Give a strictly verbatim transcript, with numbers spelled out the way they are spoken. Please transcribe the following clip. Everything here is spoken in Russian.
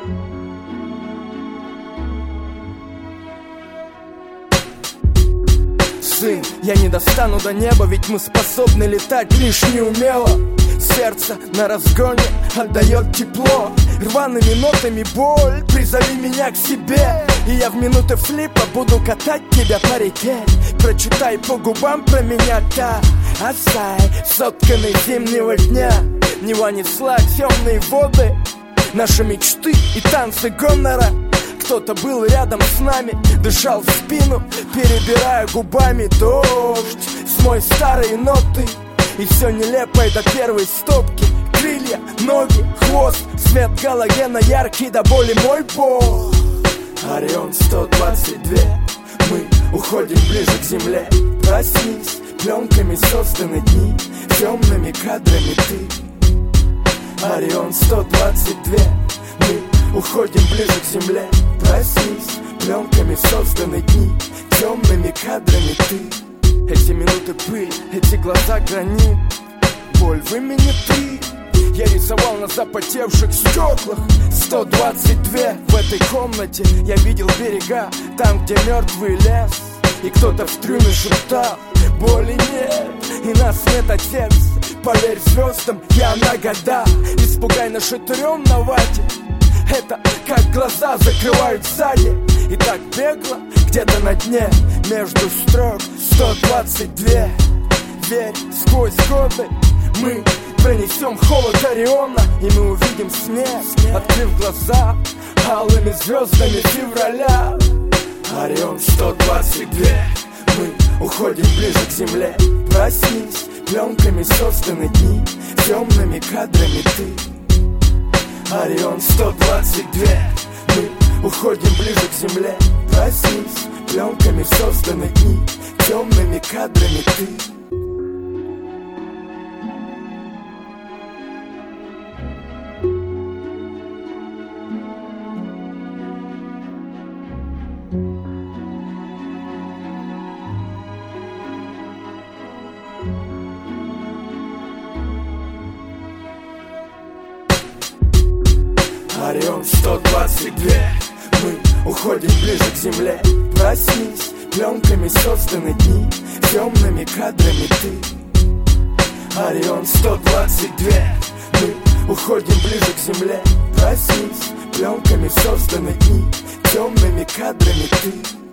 Сын, я не достану до неба, ведь мы способны летать лишь неумело. Сердце на разгоне отдает тепло, рваными нотами боль, призови меня к себе. И я в минуты флипа буду катать тебя по реке. Прочитай по губам про меня та Асай, сотканный зимнего дня. Нева несла темные воды, наши мечты и танцы гонора. Кто-то был рядом с нами, дышал в спину, перебирая губами дождь. Смой старые ноты, и все нелепое до первой стопки. Крылья, ноги, хвост, свет галогена яркий до боли мой бог. Орион сто двадцать два, мы уходим ближе к земле. Проснись, пленками созданы дни, темными кадрами ты. Орион сто двадцать два, мы уходим ближе к земле. Проснись, пленками созданы дни, темными кадрами ты. Эти минуты пыль, эти глаза гранит, боль в имени ты. Я рисовал на запотевших стеклах. Сто двадцать два в этой комнате. Я видел берега, там, где мертвый лес. И кто-то в трюме шептал: боли нет, и нас нет, отец. Поверь звездам, я на года. Испугай нашатырем на вате. Это как глаза закрывают сзади. И так бегло, где-то на дне, между строк. Сто двадцать два. Верь, сквозь годы мы пронесем холод Ориона, и мы увидим снег, открыв глаза алыми звездами февраля. Орион сто двадцать два, мы уходим ближе к земле. Проснись, пленками созданы дни, темными кадрами ты. Орион сто двадцать два, мы уходим ближе к земле. Проснись, пленками созданы дни, темными кадрами ты. Орион сто двадцать два, мы уходим ближе к земле. Проснись, пленками созданы дни, темными кадрами ты. Орион сто двадцать два, мы уходим ближе к земле. Проснись, пленками созданы дни, темными кадрами ты.